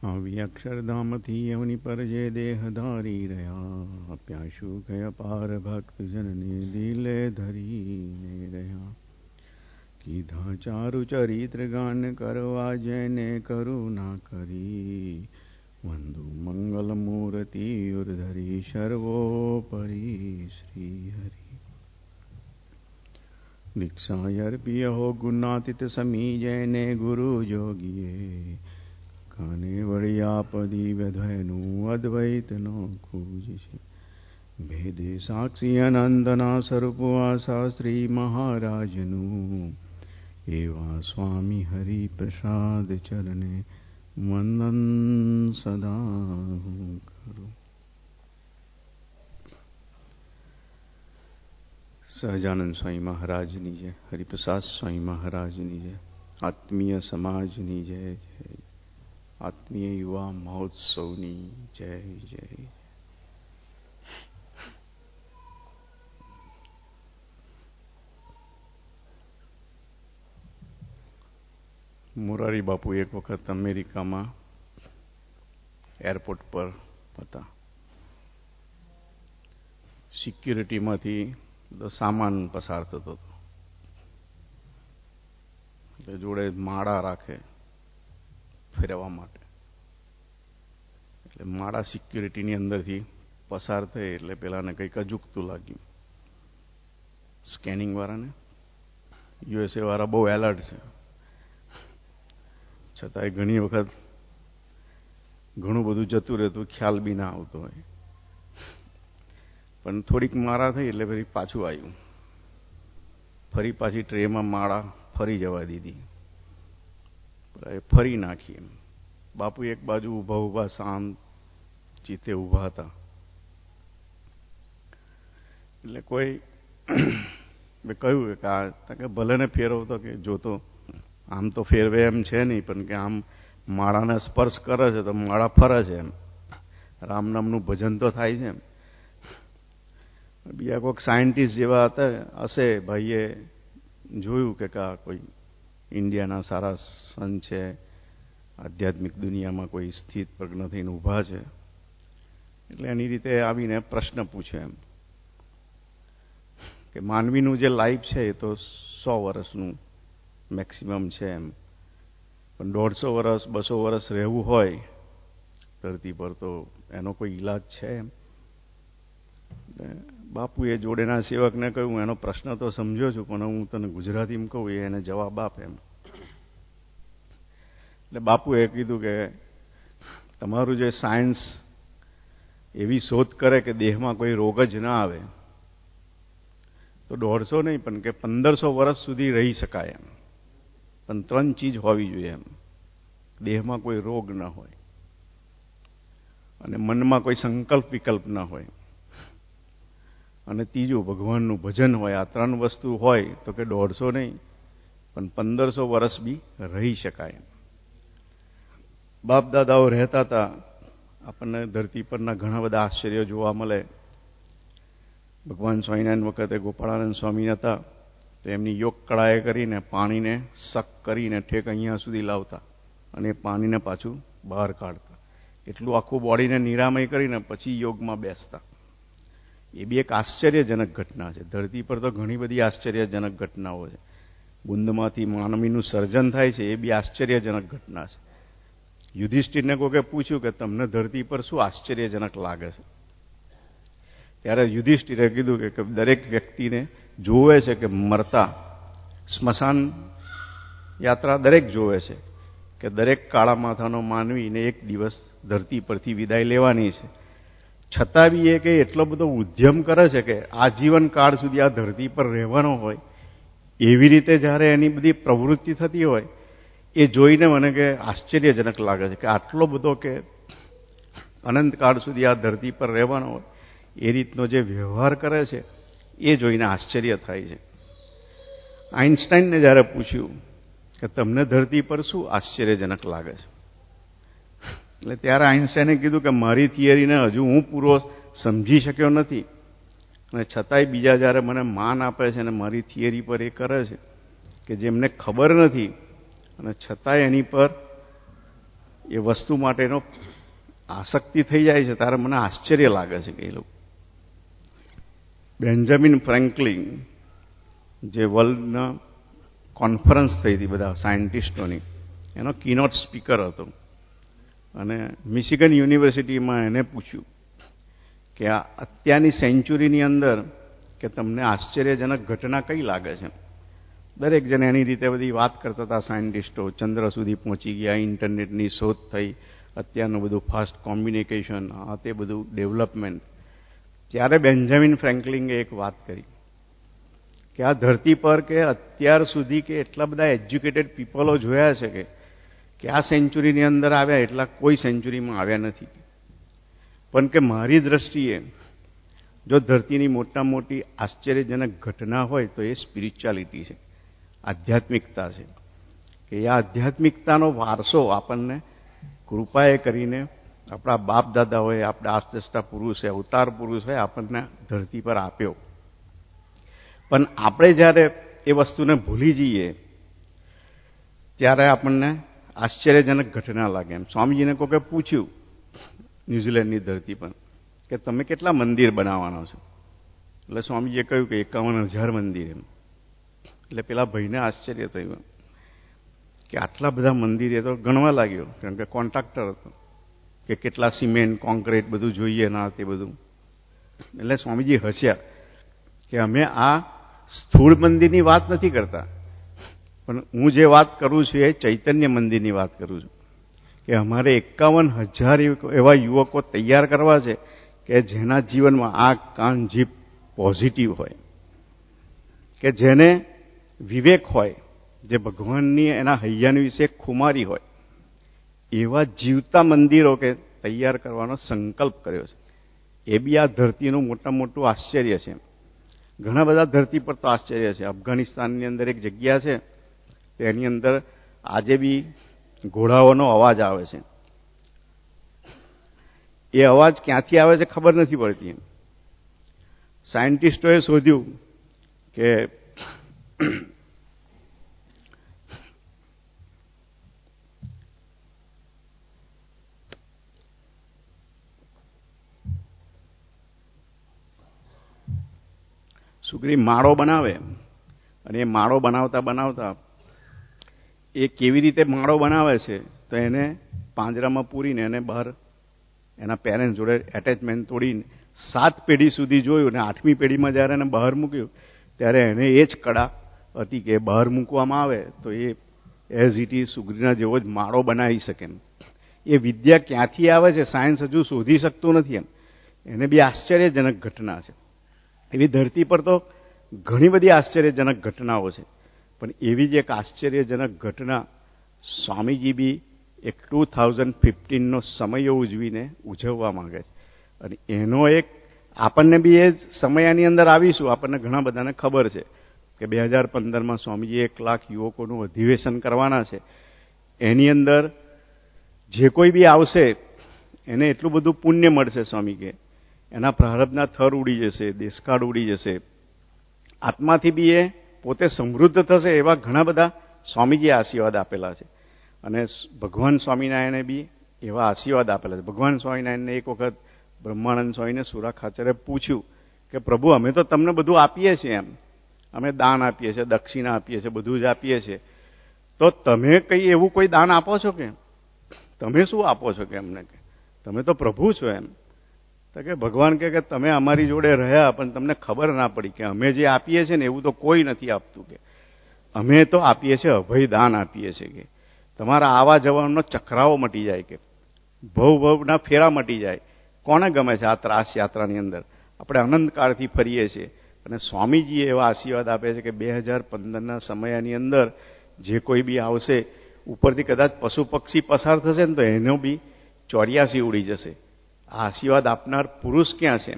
આવી અક્ષરધામથી અવની પર જે દેહ ધારી રહ્યા, પ્યાસુ ગયા પાર ભક્ત જનને દિલે ધરીને રહ્યા. કીધા ચારુ ચરિત્ર ગાન કરવા જેને કરુણા કરી, વંદુ મંગલ મૂર્તિ ઉર્ધરી સર્વોપરી શ્રી હરિ. દીક્ષા અર્પિય હો ગુણાતીત સમી જૈને ગુરુ જોગીએ, કાને વળી આપદી વ્યધયનું અદ્વૈતનો ખુજ છે. ભેદે સાક્ષી અનંતના સ્વરૂપ આશા શ્રી મહારાજનું, એવા સ્વામી હરિપ્રસાદ ચરણે વંદન સદા હું કરું. સહજાનંદ સ્વામી મહારાજની જય, હરિપ્રસાદ સ્વામી મહારાજની જય, આત્મીય સમાજની જય જય, આત્મીય યુવા મહોત્સવની જય જય. મોરારી બાપુ એક વખત અમેરિકામાં એરપોર્ટ પર હતા. સિક્યુરિટીમાંથી સામાન પસાર થતો હતો, એટલે જોડે માળા રાખે ફેરવવા માટે. એટલે માળા સિક્યુરિટીની અંદરથી પસાર થઈ એટલે પેલાને કંઈક અજુકતું લાગ્યું. સ્કેનિંગ વાળાને, યુએસએ વાળા બહુ એલર્ટ છે, છતાંય ઘણી વખત ઘણું બધું જતું રહેતું, ખ્યાલ બી ના આવતો હોય. પણ થોડીક માળા થઈ એટલે ફરી પાછું આવ્યું. ફરી પાછી ટ્રેમાં માળા ફરી જવા દીધી, ફરી નાખી. એમ બાપુ એક બાજુ ઊભા ઊભા શાંત ચિત્તે ઊભા હતા. એટલે કોઈ મેં કહ્યું કે ભલે ને ફેરવતો, કે જોતો આમ તો ફેરવે એમ છે નહીં, પણ કે આમ માળાને સ્પર્શ કરે છે તો માળા ફરે છે. એમ રામ નામનું ભજન તો થાય છે. એમ બીજા કોઈક સાયન્ટિસ્ટ જેવા હતા હશે, ભાઈએ જોયું કે કોઈ ઇન્ડિયાના સારા સંત છે, આધ્યાત્મિક દુનિયામાં કોઈ સ્થિત પ્રજ્ઞ થઈને ઊભા છે. એટલે એની રીતે આવીને પ્રશ્ન પૂછ્યો એમ કે માનવીનું જે લાઈફ છે એ તો 100 વર્ષનું મેક્સિમમ છે. એમ પણ 150 વર્ષ 200 વર્ષ રહેવું હોય ધરતી પર, તો એનો કોઈ ઈલાજ છે? એમ બાપુએ જોડેના સેવકને કહ્યું, એનો પ્રશ્ન તો સમજ્યો છું, પણ હું તને ગુજરાતીમાં કહું, એને જવાબ આપ. એમ એટલે બાપુએ કીધું કે તમારું જે સાયન્સ એવી શોધ કરે કે દેહમાં કોઈ રોગ જ ના આવે, તો 150 નહીં પણ કે 1500 વર્ષ સુધી રહી શકાય. એમ પણ 3 ચીજ હોવી જોઈએ. એમ દેહમાં કોઈ રોગ ન હોય, અને મનમાં કોઈ સંકલ્પ વિકલ્પ ન હોય, અને ત્રીજું ભગવાનનું ભજન હોય. આ 3 વસ્તુ હોય તો કે 150 નહીં પણ 1500 વર્ષ બી રહી શકાય. બાપ દાદાઓ રહેતા હતા, આપણને ધરતી પરના ઘણા બધા આશ્ચર્યો જોવા મળે. ભગવાન સ્વામિનારાયણ વખતે ગોપાળાનંદ સ્વામી હતા, તો એમની યોગ કળાએ કરીને પાણીને સક કરીને ઠેક અહીંયા સુધી લાવતા, અને પાણીને પાછું બહાર કાઢતા. એટલું આખું બોડીને નિરામય કરીને પછી યોગમાં બેસતા. એ બી એક આશ્ચર્યજનક ઘટના છે. ધરતી પર તો ઘણી બધી આશ્ચર્યજનક ઘટનાઓ છે. બુંદમાંથી માનવીનું સર્જન થાય છે, એ બી આશ્ચર્યજનક ઘટના છે. યુધિષ્ઠિરને કોઈએ પૂછ્યું કે તમને ધરતી પર શું આશ્ચર્યજનક લાગે છે? ત્યારે યુધિષ્ઠિરે કીધું કે દરેક વ્યક્તિને જોવે છે કે મરતા સ્મશાન યાત્રા દરેક જોવે છે, કે દરેક કાળા માથાનો માનવીને એક દિવસ ધરતી પરથી વિદાય લેવાની છે. છતાં બી એ કે એટલો બધો ઉદ્યમ કરે છે કે આજીવન કાળ સુધી આ ધરતી પર રહેવાનો હોય, એવી રીતે જ્યારે એની બધી પ્રવૃત્તિ થતી હોય, એ જોઈને મને કે આશ્ચર્યજનક લાગે છે કે આટલો બધો કે અનંતકાળ સુધી આ ધરતી પર રહેવાનો હોય એ રીતનો જે વ્યવહાર કરે છે, એ જોઈને આશ્ચર્ય થાય છે. આઈન્સ્ટાઈનને જ્યારે પૂછ્યું કે તમને ધરતી પર શું આશ્ચર્યજનક લાગે છે, એટલે ત્યારે આઈન્સ્ટાઈને કીધું કે મારી થિયરીને હજુ હું પૂરો સમજી શક્યો નથી, અને છતાંય બીજા જ્યારે મને માન આપે છે અને મારી થિયરી પર એ કરે છે કે જેમને ખબર નથી અને છતાંય એની પર એ વસ્તુ માટેનો આસક્તિ થઈ જાય છે, ત્યારે મને આશ્ચર્ય લાગે છે કે એ લોકો બેન્જામિન ફ્રેન્કલિન, જે વર્લ્ડના કોન્ફરન્સ થઈ હતી બધા સાયન્ટિસ્ટોની, એનો કીનોટ સ્પીકર હતો. અને મિશિગન યુનિવર્સિટીમાં એને પૂછ્યું કે આ અત્યારની સેન્ચુરીની અંદર કે તમને આશ્ચર્યજનક ઘટના કઈ લાગે છે. દરેક જણ એની રીતે બધી વાત કરતા હતા. સાયન્ટિસ્ટો ચંદ્ર સુધી પહોંચી ગયા, ઇન્ટરનેટની શોધ થઈ, અત્યારનું બધું ફાસ્ટ કોમ્યુનિકેશન, આ તે બધું ડેવલપમેન્ટ. ત્યારે બેન્જામિન ફ્રેન્કલિને એક વાત કરી કે આ ધરતી પર કે અત્યાર સુધી કે એટલા બધા એજ્યુકેટેડ પીપલો જોયા છે કે આ સેન્ચુરીની અંદર આવ્યા એટલા કોઈ સેન્ચુરીમાં આવ્યા નથી. પણ કે મારી દ્રષ્ટિએ જો ધરતીની મોટા મોટી આશ્ચર્યજનક ઘટના હોય તો એ સ્પિરિચ્યુઆલિટી છે, આધ્યાત્મિકતા છે. કે આ આધ્યાત્મિકતાનો વારસો આપણને કૃપાએ કરીને આપણા બાપ દાદાઓએ, આપણા આસ્તષ્ટા પુરુષે, અવતાર પુરુષોએ આપણને ધરતી પર આપ્યો. પણ આપણે જ્યારે એ વસ્તુને ભૂલી જઈએ ત્યારે આપણને આશ્ચર્યજનક ઘટના લાગે. એમ સ્વામીજીને કોકે પૂછ્યું ન્યૂઝીલેન્ડની ધરતી પર કે તમે કેટલા મંદિર બનાવવાના છો? એટલે સ્વામીજીએ કહ્યું કે 51,000 મંદિર. એમ એટલે પેલા ભાઈને આશ્ચર્ય થયું કે આટલા બધા મંદિર. એ તો ગણવા લાગ્યો, કારણ કે કોન્ટ્રાક્ટર હતો, કે કેટલા સિમેન્ટ, કોન્ક્રીટ બધું જોઈએ ના તે બધું. એટલે સ્વામીજી હસ્યા કે અમે આ સ્થૂળ મંદિરની વાત નથી કરતા, પણ હું જે વાત કરું છું એ ચૈતન્ય મંદિરની વાત કરું છું. કે અમારે 51,000 એવા યુવકો તૈયાર કરવા છે કે જેના જીવનમાં આંખ, કાન, જીભ પોઝિટિવ હોય, કે જેને વિવેક હોય, જે ભગવાનની એના હૈયાની વિશે ખુમારી હોય, એવા જીવતા મંદિરો કે તૈયાર કરવાનો સંકલ્પ કર્યો છે. એ બી આ ધરતીનું મોટા મોટું આશ્ચર્ય છે. ઘણા બધા ધરતી પર તો આશ્ચર્ય છે. અફઘાનિસ્તાનની અંદર એક જગ્યા છે, તેની અંદર આજે બી ઘોડાઓનો અવાજ આવે છે. એ અવાજ ક્યાંથી આવે છે ખબર નથી પડતી. સાયન્ટિસ્ટોએ શોધ્યું કે સુગ્રી માળો બનાવે, અને એ માળો બનાવતા બનાવતા એ કેવી રીતે માળો બનાવે છે તો એને પાંજરામાં પૂરીને એને બહાર એના પેરેન્ટ જોડે એટેચમેન્ટ તોડીને 7 પેઢી સુધી જોયું, અને 8મી પેઢીમાં જ્યારે એને બહાર મૂક્યું ત્યારે એને એ જ કળા હતી કે બહાર મૂકવામાં આવે તો એ એઝ ઇટ ઇઝ સુગ્રીના જેવો જ માળો બનાવી શકે. એ વિદ્યા ક્યાંથી આવે છે સાયન્સ હજુ શોધી શકતું નથી. એને બી આશ્ચર્યજનક ઘટના છે. એવી ધરતી પર તો ઘણી બધી આશ્ચર્યજનક ઘટનાઓ છે, પણ એવી જ એક આશ્ચર્યજનક ઘટના સ્વામીજી બી એક 2015નો સમય ઉજવવા માંગે છે. અને એનો એક આપણને બી એ સમયની અંદર આવીશું. આપણને ઘણા બધાને ખબર છે કે 2015માં સ્વામીજી 1 લાખ યુવકોનું અધિવેશન કરવાના છે. એની અંદર જે કોઈ બી આવશે એને એટલું બધું પુણ્ય મળશે સ્વામી કે એના પ્રારબ્ધના થર ઉડી જશે, દેશકાળ ઉડી જશે. આત્માથી બી એ પોતે સમૃદ્ધ થશે. એવા ઘણા બધા સ્વામીજીએ આશીર્વાદ આપેલા છે. અને ભગવાન સ્વામિનારાયણે બી એવા આશીર્વાદ આપેલા છે. ભગવાન સ્વામિનારાયણને એક વખત બ્રહ્માનંદ સ્વામીને સુરા ખાચરે પૂછ્યું કે પ્રભુ, અમે તો તમને બધું આપીએ છીએ, એમ અમે દાન આપીએ છીએ, દક્ષિણા આપીએ છીએ, બધું જ આપીએ છીએ, તો તમે કઈ એવું કોઈ દાન આપો છો કે? તમે શું આપો છો કે અમને? કે તમે તો પ્રભુ છો. એમ તો કે ભગવાન કે તમે અમારી જોડે રહ્યા પણ તમને ખબર ના પડી કે અમે જે આપીએ છીએ ને એવું તો કોઈ નથી આપતું. કે અમે તો આપીએ છીએ અભય દાન આપીએ છીએ. કે તમારા આવા જવાનો ચક્રાઓ મટી જાય, કે ભવના ફેરા મટી જાય. કોને ગમે છે આ ત્રાસ યાત્રાની અંદર? આપણે અનંતકાળથી ફરીએ છીએ. અને સ્વામીજીએ એવા આશીર્વાદ આપે છે કે 2015ના સમયની અંદર જે કોઈ બી આવશે, ઉપરથી કદાચ પશુ પક્ષી પસાર થશે ને તો એનો બી 84 ઉડી જશે. આ આશીર્વાદ આપનાર પુરુષ ક્યાં છે?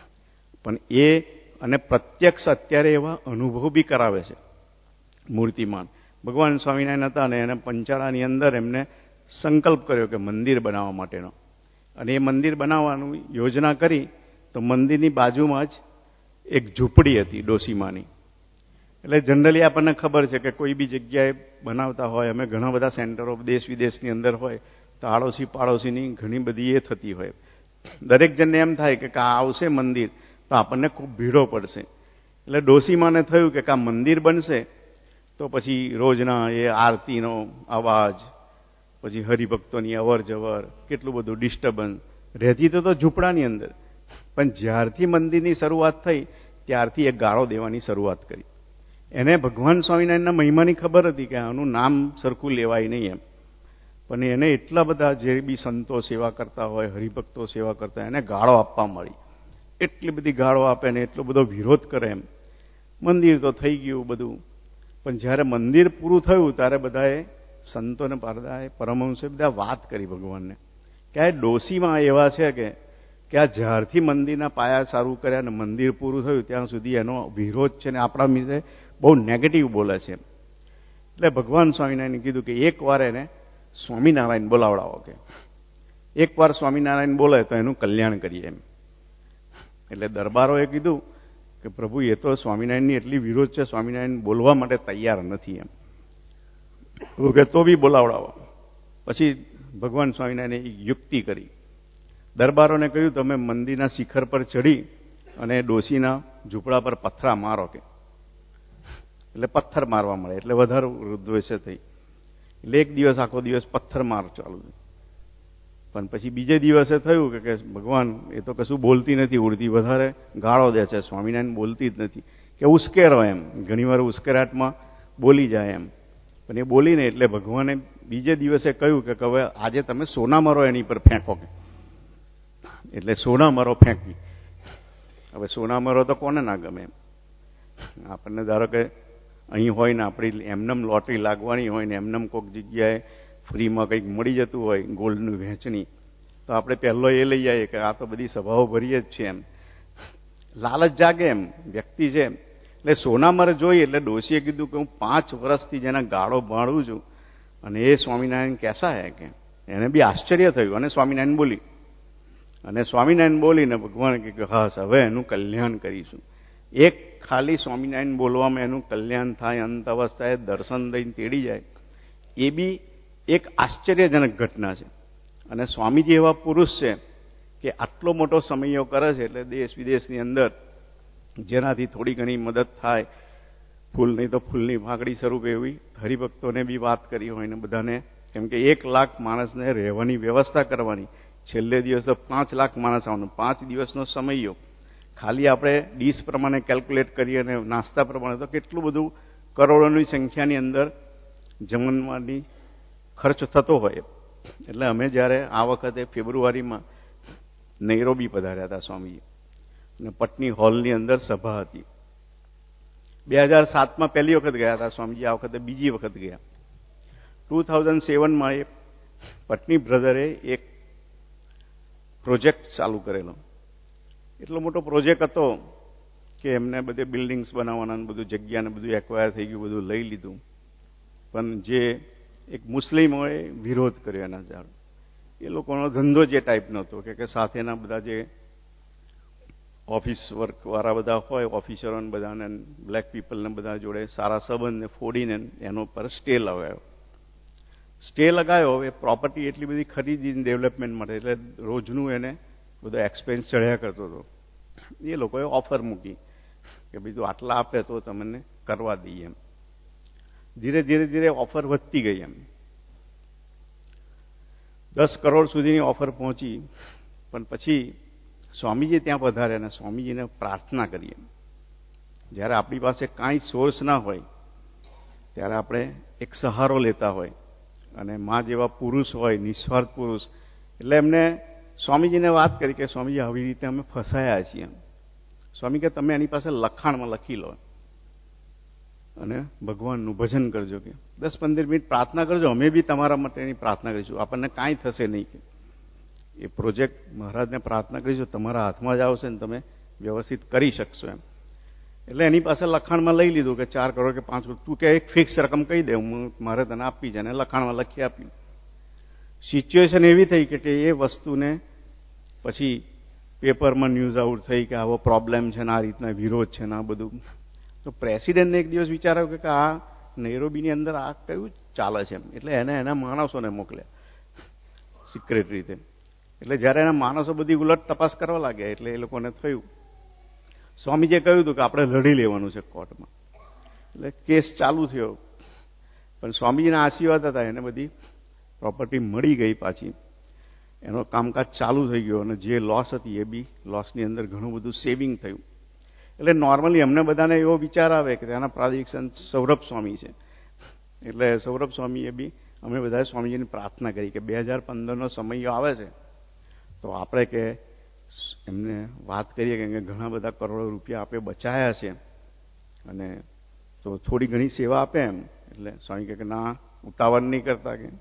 પણ એ અને પ્રત્યક્ષ અત્યારે એવા અનુભવ બી કરાવે છે. મૂર્તિમાન ભગવાન સ્વામિનારાયણ હતા, અને એને પંચાળાની અંદર એમને સંકલ્પ કર્યો કે મંદિર બનાવવા માટેનો. અને એ મંદિર બનાવવાનું યોજના કરી તો મંદિરની બાજુમાં જ એક ઝૂંપડી હતી ડોસીમાની. એટલે જનરલી આપણને ખબર છે કે કોઈ બી જગ્યાએ બનાવતા હોય, અમે ઘણા બધા સેન્ટરો દેશ વિદેશની અંદર હોય તો આડોશી પાડોશીની ઘણી બધી એ થતી હોય. દરેક જણને એમ થાય કે આ આવશે મંદિર તો આપણને ખૂબ ભીડો પડશે. એટલે ડોશીમાને થયું કે આ મંદિર બનશે તો પછી રોજના એ આરતીનો અવાજ, પછી હરિભક્તોની અવર જવર, કેટલું બધું ડિસ્ટર્બન્સ. રહેતી તો ઝૂંપડાની અંદર, પણ જ્યારથી મંદિરની શરૂઆત થઈ ત્યારથી એ ગાળો દેવાની શરૂઆત કરી. એને ભગવાન સ્વામિનારાયણના મહિમાની ખબર હતી કે આનું નામ સરખું લેવાય નહીં એમ, પણ એને એટલા બધા જે બી સંતો સેવા કરતા હોય, હરિભક્તો સેવા કરતા હોય, એને ગાળો આપવા મળી. એટલી બધી ગાળો આપે ને એટલો બધો વિરોધ કરે એમ. મંદિર તો થઈ ગયું બધું, પણ જ્યારે મંદિર પૂરું થયું ત્યારે બધાએ સંતોને બધાએ પરમહંસે બધા વાત કરી ભગવાનને કે આ ડોશીમાં એવા છે કે આ જ્યારથી મંદિરના પાયા સારું કર્યા ને મંદિર પૂરું થયું ત્યાં સુધી એનો વિરોધ છે ને આપણા વિશે બહુ નેગેટિવ બોલે છે. એટલે ભગવાન સ્વામિનારાયણે કીધું કે એકવાર એને સ્વામિનારાયણ બોલાવડાવો, કે એકવાર સ્વામિનારાયણ બોલે તો એનું કલ્યાણ કરીએ એમ. એટલે દરબારોએ કીધું કે પ્રભુ એ તો સ્વામિનારાયણની એટલી વિરોધ છે, સ્વામિનારાયણ બોલવા માટે તૈયાર નથી એમ. કે તો બી બોલાવડાવો. પછી ભગવાન સ્વામિનારાયણે યુક્તિ કરી. દરબારોને કહ્યું તમે મંદિરના શિખર પર ચડી અને ડોશીના ઝૂંપડા પર પથ્થરા મારો, કે એટલે પથ્થર મારવા મળે એટલે વધારે દ્વેષ થઈ. એટલે એક દિવસ આખો દિવસ પથ્થર માર ચાલુ. પણ પછી બીજે દિવસે થયું કે ભગવાન એ તો કશું બોલતી નથી, ઉડતી વધારે ગાળો દે છે, સ્વામિનારાયણ બોલતી જ નથી, કે ઉશ્કેરો એમ. ઘણીવાર ઉશ્કેરાટમાં બોલી જાય એમ. પણ એ બોલીને એટલે ભગવાને બીજે દિવસે કહ્યું કે હવે આજે તમે સોના મરો એની પર ફેંકો, કે એટલે સોના મરો ફેંકી. હવે સોના મરો તો કોને ના ગમે એમ. આપણને ધારો કે અહીં હોય ને આપણી એમનેમ લોટરી લાગવાની હોય ને એમનેમ કોઈક જગ્યાએ ફ્રીમાં કંઈક મળી જતું હોય ગોલ્ડનું વહેંચણી, તો આપણે પહેલો એ લઈ આવીએ કે આ તો બધી સભાઓ ભરીએ જ છે એમ. લાલચ જાગે એમ વ્યક્તિ છે. એટલે સોનામર જોઈ એટલે ડોશીએ કીધું કે હું 5 વર્ષથી જેના ગાળો ભાળું છું અને એ સ્વામિનારાયણ કેસા હે, કે એને બી આશ્ચર્ય થયું. અને સ્વામિનારાયણ બોલી, અને સ્વામિનારાયણ બોલીને ભગવાન કે હા હવે એનું કલ્યાણ કરીશું. એક ખાલી સ્વામિનારાયણ બોલવામાં એનું કલ્યાણ થાય, અંત અવસ્થાએ દર્શન દઈને તેડી જાય, એ બી એક આશ્ચર્યજનક ઘટના છે. અને સ્વામીજી એવા પુરુષ છે કે આટલો મોટો સમયો કરે છે, એટલે દેશ વિદેશની અંદર જેનાથી થોડી ઘણી મદદ થાય, ફૂલ નહીં તો ફૂલની ભાગડી સ્વરૂપ એવી હરિભક્તોને બી વાત કરી હોય ને બધાને. કેમ કે 1 લાખ માણસને રહેવાની વ્યવસ્થા કરવાની, છેલ્લે દિવસ તો 5 લાખ માણસ આવવાનું, 5 દિવસનો સમયો. ખાલી આપણે ડીશ પ્રમાણે કેલ્ક્યુલેટ કરીએ અને નાસ્તા પ્રમાણે તો કેટલું બધું કરોડોની સંખ્યાની અંદર જમણવાની ખર્ચ થતો હોય. એટલે અમે જ્યારે આ વખતે ફેબ્રુઆરીમાં નૈરોબી પધાર્યા હતા સ્વામીજી, અને પટની હોલની અંદર સભા હતી. 2007માં પહેલી વખત ગયા હતા સ્વામીજી, આ વખતે બીજી વખત ગયા. 2007માં એ પટની બ્રધરે એક પ્રોજેક્ટ ચાલુ કરેલો. એટલો મોટો પ્રોજેક્ટ હતો કે એમને બધે બિલ્ડિંગ્સ બનાવવાના, બધું જગ્યાને બધું એક્વાયર થઈ ગયું, બધું લઈ લીધું. પણ જે એક મુસ્લિમોએ વિરોધ કર્યો એના જાણ. એ લોકોનો ધંધો જે ટાઈપનો હતો કે સાથેના બધા જે ઓફિસ વર્કવાળા બધા હોય, ઓફિસરોને બધાને બ્લેક પીપલને બધા જોડે સારા સંબંધને ફોડીને એનો પર સ્ટે લગાવ્યો. સ્ટે લગાવ્યો. એ પ્રોપર્ટી એટલી બધી ખરીદી ડેવલપમેન્ટ માટે, એટલે રોજનું એને બધો એક્સપેન્સ ચડ્યા કરતો હતો. એ લોકોએ ઓફર મૂકી કે બીજું આટલા આપે તો તમને કરવા દઈએ એમ. ધીરે ધીરે ધીરે ઓફર વધતી ગઈ એમ. 10 કરોડ સુધીની ઓફર પહોંચી. પણ પછી સ્વામીજી ત્યાં પધાર્યા અને સ્વામીજીને પ્રાર્થના કરીએ. જ્યારે આપણી પાસે કાંઈ સોર્સ ના હોય ત્યારે આપણે એક સહારો લેતા હોય, અને મા જેવા પુરુષ હોય, નિસ્વાર્થ પુરુષ, એટલે એમને સ્વામીજીને વાત કરી કે સ્વામીજી આવી રીતે અમે ફસાયા છીએ. સ્વામી કે તમે એની પાસે લખાણમાં લખી લો અને ભગવાનનું ભજન કરજો, કે 10-15 મિનિટ પ્રાર્થના કરજો, અમે બી તમારા માટેની પ્રાર્થના કરીશું, આપણને કાંઈ થશે નહીં. કે એ પ્રોજેક્ટ મહારાજને પ્રાર્થના કરીશું, તમારા હાથમાં જ આવશે ને તમે વ્યવસ્થિત કરી શકશો એમ. એટલે એની પાસે લખાણમાં લઈ લીધું કે 4 કરોડ કે 5 કરોડ, તું કે એક ફિક્સ રકમ કહી દે, હું મારે તને આપી છે, અને લખાણમાં લખી આપી. સિચ્યુએશન એવી થઈ કે એ વસ્તુને પછી પેપરમાં ન્યૂઝ આઉટ થઈ કે આવો પ્રોબ્લેમ છે ને આ રીતના વિરોધ છે ને આ બધું. તો પ્રેસિડેન્ટને એક દિવસ વિચાર આવ્યો કે આ નૈરોબીની અંદર આ કયું ચાલે છે એમ. એટલે એને એના માણસોને મોકલ્યા સિક્રેટ રીતે. એટલે જ્યારે એના માણસો બધી ઉલટ તપાસ કરવા લાગ્યા એટલે એ લોકોને થયું, સ્વામીજીએ કહ્યું હતું કે આપણે લડી લેવાનું છે કોર્ટમાં. એટલે કેસ ચાલુ થયો, પણ સ્વામીજીના આશીર્વાદ હતા, એને બધી પ્રોપર્ટી મળી ગઈ પાછી, એનો કામકાજ ચાલુ થઈ ગયો અને જે લોસ હતી એ બી લોસની અંદર ઘણું બધું સેવિંગ થયું. એટલે નોર્મલી અમને બધાને એવો વિચાર આવે કે ત્યાંના પ્રાદેશિક સંત સૌરભ સ્વામી છે, એટલે સૌરભ સ્વામીએ બી અમે બધાએ સ્વામીજીની પ્રાર્થના કરી કે 2015નો સમય આવે છે તો આપણે કે એમને વાત કરીએ કે ઘણા બધા કરોડો રૂપિયા આપણે બચાયા છે અને તો થોડી ઘણી સેવા આપે એમ. એટલે સ્વામી કહે કે ના, ઉતાવળ નહીં કરતા કે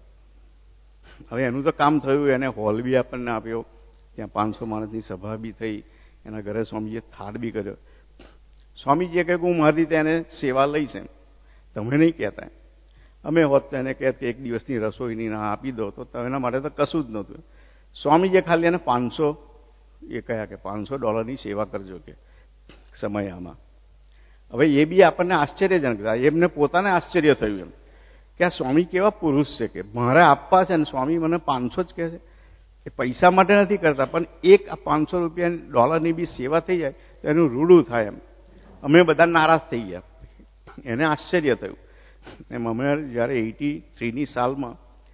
હવે એનું તો કામ થયું, એને હોલ બી આપણને આપ્યો, ત્યાં 500 માણસની સભા બી થઈ, એના ઘરે સ્વામીજીએ થાળ બી કર્યો. સ્વામીજીએ કહ્યું કે હું મારી રીતે એને સેવા લઈશ એમ, તમે નહીં કહેતા. અમે હોત તો એને કહેત કે એક દિવસની રસોઈની ના આપી દો તો એના માટે તો કશું જ નહોતું. સ્વામીજીએ ખાલી એને 500 એ કહ્યા કે $500 સેવા કરજો કે સમય આમાં. હવે એ બી આપણને આશ્ચર્યજનક હતા, એમને પોતાને આશ્ચર્ય થયું એમ કે આ સ્વામી કેવા પુરુષ છે કે મારે આપવા છે અને સ્વામી મને 500 જ કહે છે. એ પૈસા માટે નથી કરતા, પણ એક આ $500 બી સેવા થઈ જાય તો એનું રૂડું થાય એમ. અમે બધા નારાજ થઈ ગયા, એને આશ્ચર્ય થયું. એમ અમે જ્યારે 83ની સાલમાં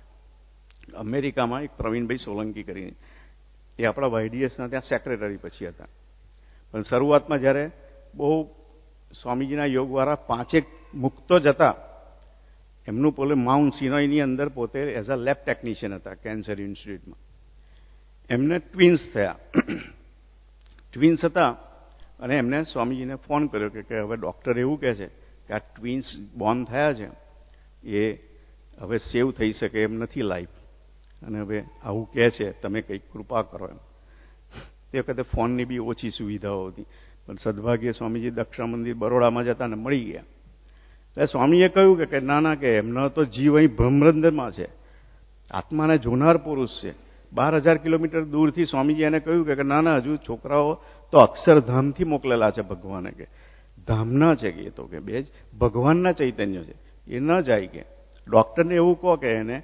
અમેરિકામાં એક પ્રવીણભાઈ સોલંકી કરીને, એ આપણા વાયડીએસના ત્યાં સેક્રેટરી પછી હતા, પણ શરૂઆતમાં જ્યારે બહુ સ્વામીજીના યોગવાળા 5 મુક્તો જ હતા, એમનું પોતે માઉન્ટ સિનોઈની અંદર પોતે એઝ અ લેબ ટેકનિશિયન હતા કેન્સર ઇન્સ્ટિટ્યૂટમાં. એમને ટ્વિન્સ થયા. ટ્વિન્સ હતા અને એમને સ્વામીજીને ફોન કર્યો કે હવે ડૉક્ટર એવું કહે છે કે આ ટ્વિન્સ બોર્ન થયા છે એ હવે સેવ થઈ શકે એમ નથી લાઈફ, અને હવે આવું કહે છે, તમે કંઈક કૃપા કરો એમ. તે વખતે ફોનની બી ઓછી સુવિધાઓ હતી, પણ સદભાગ્યે સ્વામીજી દક્ષા મંદિર બરોડામાં જતા ને મળી ગયા. એટલે સ્વામીએ કહ્યું કે ના ના કે એમનો તો જીવ અહીં બ્રહ્મરંધ્રમાં છે, આત્માને જોનાર પુરુષ છે. 12,000 કિલોમીટર દૂરથી સ્વામીજી એને કહ્યું કે ના ના હજુ છોકરાઓ તો અક્ષરધામથી મોકલેલા છે ભગવાને, કે ધામના છે કે એ તો કે બે જ ભગવાનના ચૈતન્ય છે, એ ન જાય કે ડૉક્ટરને એવું કહો કે એને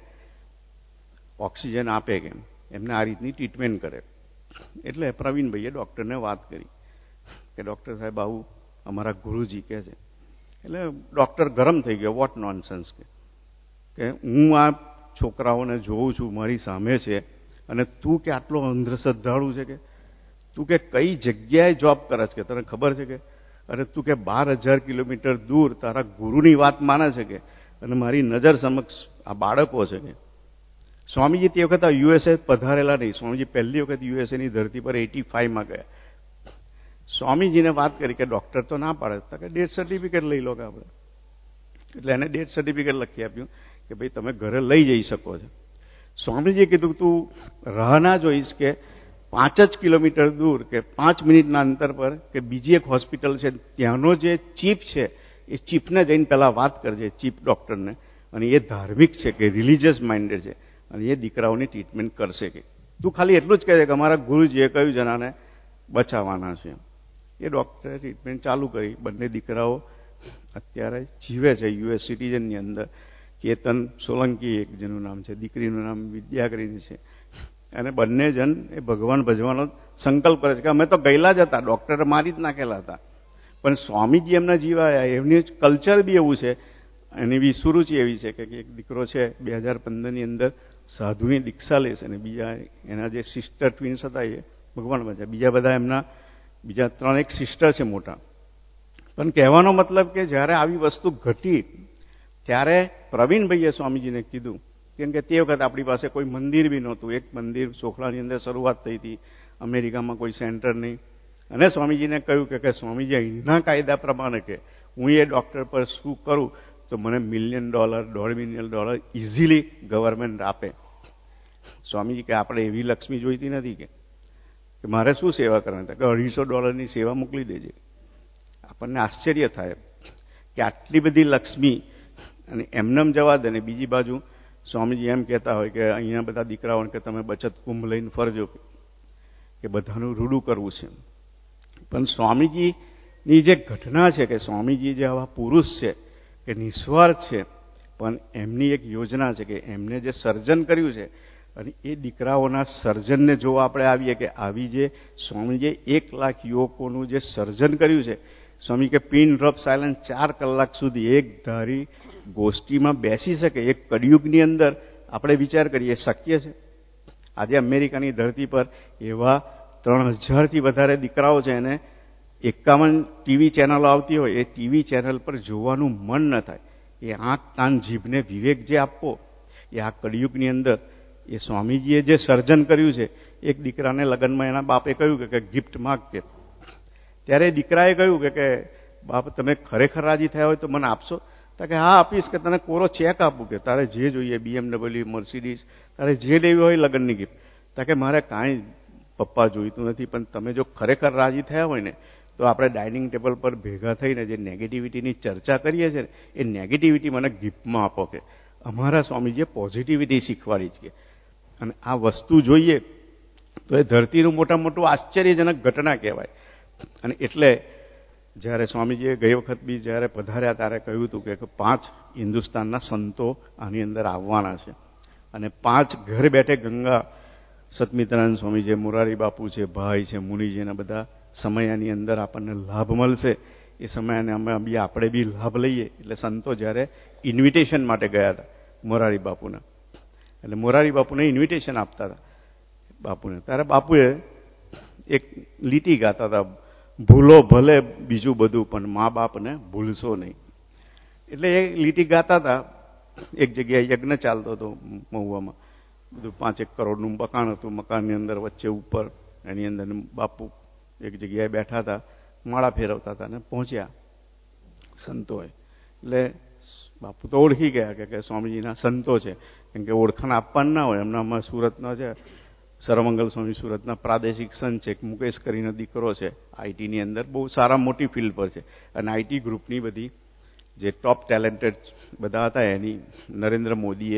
ઓક્સિજન આપે કે એમને આ રીતની ટ્રીટમેન્ટ કરે. એટલે પ્રવીણભાઈએ ડૉક્ટરને વાત કરી કે ડૉક્ટર સાહેબ આવું અમારા ગુરુજી કહે છે. એટલે ડૉક્ટર ગરમ થઈ ગયો, વોટ નોનસેન્સ કે હું આ છોકરાઓને જોઉં છું મારી સામે છે અને તું કે આટલો અંધશ્રદ્ધાળુ છે કે તું કે કઈ જગ્યાએ જોબ કરે છે કે તને ખબર છે કે, અને તું કે 12,000 કિલોમીટર દૂર તારા ગુરુની વાત માને છે કે, અને મારી નજર સમક્ષ આ બાળકો છે કે. સ્વામીજી તે વખત યુએસએ પધારેલા નહીં, સ્વામીજી પહેલી વખત યુએસએની ધરતી પર 85માં ગયા. સ્વામીજીને વાત કરી કે ડૉક્ટર તો ના પાડે કે ડેથ સર્ટિફિકેટ લઈ લો કે આપણે. એટલે એને ડેથ સર્ટિફિકેટ લખી આપ્યું કે ભાઈ તમે ઘરે લઈ જઈ શકો છો. સ્વામીજીએ કીધું તું રાહ ના જોઈશ કે 5 જ કિલોમીટર દૂર કે 5 મિનિટના અંતર પર કે બીજી એક હોસ્પિટલ છે, ત્યાંનો જે ચીફ છે એ ચીફને જઈને પહેલાં વાત કરજે, ચીફ ડૉક્ટરને, અને એ ધાર્મિક છે કે રિલિજિયસ માઇન્ડેડ છે અને એ દીકરાઓની ટ્રીટમેન્ટ કરશે કે તું ખાલી એટલું જ કહે છે કે અમારા ગુરુજીએ કહ્યું જણાને બચાવવાના છે. એ ડૉક્ટરે ટ્રીટમેન્ટ ચાલુ કરી. બંને દીકરાઓ અત્યારે જીવે છે યુએસ સિટીઝનની અંદર. કેતન સોલંકી એક જેનું નામ છે, દીકરીનું નામ વિદ્યા કરીને છે, અને બંને જણ એ ભગવાન ભજવાનો સંકલ્પ કરે છે કે અમે તો ગયેલા જ હતા, ડૉક્ટરે મારી જ નાખેલા હતા, પણ સ્વામીજી એમના જીવાયા. એમની કલ્ચર બી એવું છે, એની બી સુરુચિ એવી છે કે એક દીકરો છે 2015ની અંદર સાધુની દીક્ષા લેશે અને બીજા એના જે સિસ્ટર ટ્વિન્સ હતા એ ભગવાન બચ્યા. બીજા બધા એમના બીજા 3 સિસ્ટર છે મોટા. પણ કહેવાનો મતલબ કે જ્યારે આવી વસ્તુ ઘટી ત્યારે પ્રવીણભાઈએ સ્વામીજીને કીધું, કેમ કે તે વખત આપણી પાસે કોઈ મંદિર બી નહોતું. એક મંદિર ચોખલાની અંદર શરૂઆત થઈ હતી, અમેરિકામાં કોઈ સેન્ટર નહીં. અને સ્વામીજીને કહ્યું કે સ્વામીજી અહીંના કાયદા પ્રમાણે કે હું એ ડૉક્ટર પર શું કરું તો મને $1 મિલિયન, $1.5 મિલિયન ઇઝીલી ગવર્મેન્ટ આપે. સ્વામીજી કે આપણે એવી લક્ષ્મી જોઈતી નથી કે મારે શું સેવા કરવાની, કે $250 સેવા મોકલી દેજે. આપણને આશ્ચર્ય થાય કે આટલી બધી લક્ષ્મી અને એમનેમ જવા દે. ને બીજી બાજુ સ્વામીજી એમ કહેતા હોય કે અહીંયા બધા દીકરાઓને કે તમે બચત કુંભ લઈને ફરજો કે બધાનું રૂડું કરવું છે. પણ સ્વામીજીની જે ઘટના છે કે સ્વામીજી જે આવા પુરુષ છે કે નિસ્વાર્થ છે, પણ એમની એક યોજના છે કે એમને જે સર્જન કર્યું છે અને એ દીકરાઓના સર્જનને જો આપણે આવીએ કે આવી જે સ્વામીજીએ 1 લાખ યુવકોનું જે સર્જન કર્યું છે, સ્વામી કે પિન ડ્રોપ સાયલન્સ 4 કલાક સુધી એક ધારી ગોષ્ઠીમાં બેસી શકે એક કળિયુગની અંદર, આપણે વિચાર કરીએ શક્ય છે? આજે અમેરિકાની ધરતી પર એવા 3000થી વધારે દીકરાઓ છે, એને 51 ટીવી ચેનલો આવતી હોય, એ ટીવી ચેનલ પર જોવાનું મન ન થાય. એ આંખ કાન જીભને વિવેક જે આપવો, એ આ કળિયુગની અંદર એ સ્વામીજીએ જે સર્જન કર્યું છે. એક દીકરાને લગ્નમાં એના બાપે કહ્યું કે ગિફ્ટ માગ કે, ત્યારે દીકરાએ કહ્યું કે બાપ તમે ખરેખર રાજી થયા હોય તો મને આપશો? તો કે હા આપીશ, કે તને કોરો ચેક આપું, કે તારે જે જોઈએ BMW, મર્સિડીઝ, તારે જે લેવી હોય લગ્નની ગિફ્ટ. તો કે મારે કાંઈ પપ્પા જોઈતું નથી, પણ તમે જો ખરેખર રાજી થયા હોય ને તો આપણે ડાઇનિંગ ટેબલ પર ભેગા થઈને જે નેગેટિવિટીની ચર્ચા કરીએ છીએ એ નેગેટિવિટી મને ગિફ્ટમાં આપો. કે અમારા સ્વામીજીએ પોઝિટિવિટી શીખવાડી છે. અને આ વસ્તુ જોઈએ તો એ ધરતીનું મોટામાં મોટું આશ્ચર્યજનક ઘટના કહેવાય. અને એટલે જ્યારે સ્વામીજીએ ગઈ વખત બી જ્યારે પધાર્યા ત્યારે કહ્યું હતું કે 5 હિન્દુસ્તાનના સંતો આની અંદર આવવાના છે, અને 5 ઘર બેઠે ગંગા સતમિત્રાનંદ સ્વામી છે, મોરારી બાપુ છે, ભાઈ છે, મુનિજીના બધા સમયની અંદર આપણને લાભ મળશે. એ સમયને આપણે બી લાભ લઈએ. એટલે સંતો જ્યારે ઇન્વિટેશન માટે ગયા હતા મોરારી બાપુના, એટલે મોરારી બાપુને ઇન્વિટેશન આપતા હતા બાપુને, ત્યારે બાપુએ એક લીટી ગાતા હતા, ભૂલો ભલે બીજું બધું પણ મા બાપને ભૂલશો નહીં. એટલે એ લીટી ગાતા હતા. એક જગ્યાએ યજ્ઞ ચાલતો હતો મહુવામાં, બધું 5-1 કરોડનું મકાન હતું. મકાનની અંદર વચ્ચે ઉપર એની અંદર બાપુ એક જગ્યાએ બેઠા હતા, માળા ફેરવતા હતા, અને પહોંચ્યા સંતોએ. એટલે બાપુ તો ઓળખી ગયા કે સ્વામીજીના સંતો છે, કેમ કે ઓળખાણ આપવાનું ના હોય. એમનામાં સુરતના છે સર્વમંગલ સ્વામી, સુરતના પ્રાદેશિક સંત છે. મુકેશ કરીને દીકરો છે, આઈટીની અંદર બહુ સારા મોટી ફિલ્ડ પર છે, અને આઈટી ગ્રુપની બધી જે ટોપ ટેલેન્ટેડ બધા હતા એની નરેન્દ્ર મોદીએ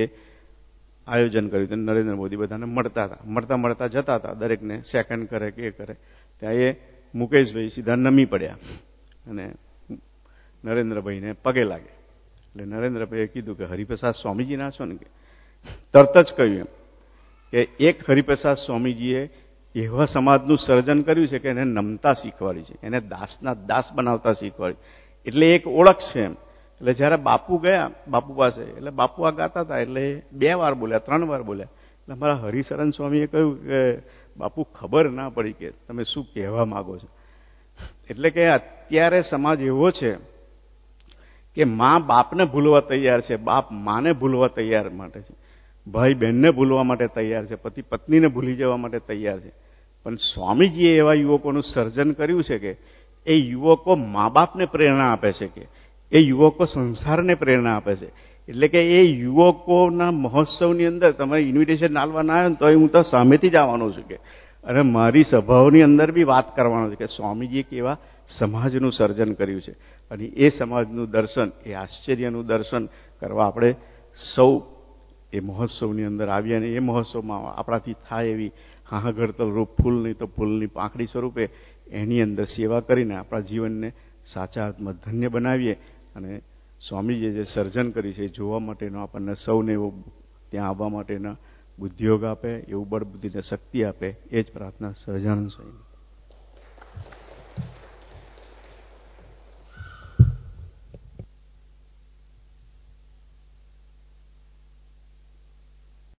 આયોજન કર્યું હતું. નરેન્દ્ર મોદી બધાને મળતા હતા, મળતા જતા હતા, દરેકને સેકન્ડ કરે કે એ કરે. ત્યાં એ મુકેશભાઈ સીધા નમી પડ્યા અને નરેન્દ્રભાઈને પગે લાગે. એટલે નરેન્દ્રભાઈએ કીધું કે હરિપ્રસાદ સ્વામીજીના છો ને? કે તરત જ કહ્યું એમ કે એક હરિપ્રસાદ સ્વામીજીએ એવા સમાજનું સર્જન કર્યું છે કે એને નમતા શીખવાડી છે, એને દાસના દાસ બનાવતા શીખવાડી. એટલે એક ઓળખ છે એમ. એટલે જ્યારે બાપુ ગયા બાપુ પાસે, એટલે બાપુ આ ગાતા હતા, એટલે 2 વાર બોલ્યા, 3 વાર બોલ્યા. એટલે મારા હરિશરણ સ્વામીએ કહ્યું કે બાપુ ખબર ના પડી કે તમે શું કહેવા માંગો છો. એટલે કે અત્યારે સમાજ એવો છે કે મા બાપને ભૂલવા તૈયાર છે, બાપ માને ભૂલવા તૈયાર માટે છે, ભાઈ બહેનને ભૂલવા માટે તૈયાર છે, પતિ પત્નીને ભૂલી જવા માટે તૈયાર છે. પણ સ્વામીજીએ એવા યુવકોનું સર્જન કર્યું છે કે એ યુવકો મા બાપને પ્રેરણા આપે છે, કે એ યુવકો સંસારને પ્રેરણા આપે છે. એટલે કે એ યુવકોના મહોત્સવની અંદર તમારે ઇન્વિટેશન આલવા ના આવે ને તો હું તો સામેથી જ આવવાનો છું, કે અને મારી સભાઓની અંદર બી વાત કરવાનો છે કે સ્વામીજીએ કેવા સમાજનું સર્જન કર્યું છે. અને એ સમાજનું દર્શન, એ આશ્ચર્યનું દર્શન કરવા આપણે સૌ એ મહોત્સવની અંદર આવીએ, અને એ મહોત્સવમાં આપણાથી થાય એવી હાહાગડતલ રૂપ ફૂલ નહીં તો ફૂલની પાંખડી સ્વરૂપે એની અંદર સેવા કરીને આપણા જીવનને સાચા અર્થમાં ધન્ય બનાવીએ. અને સ્વામીજીએ જે સર્જન કર્યું છે એ જોવા માટેનો આપણને સૌને એવો ત્યાં આવવા માટેના બુદ્ધિયોગ આપે, એવું બળ બુદ્ધિને શક્તિ આપે, એ જ પ્રાર્થના સહજાનંદ સ્વામી.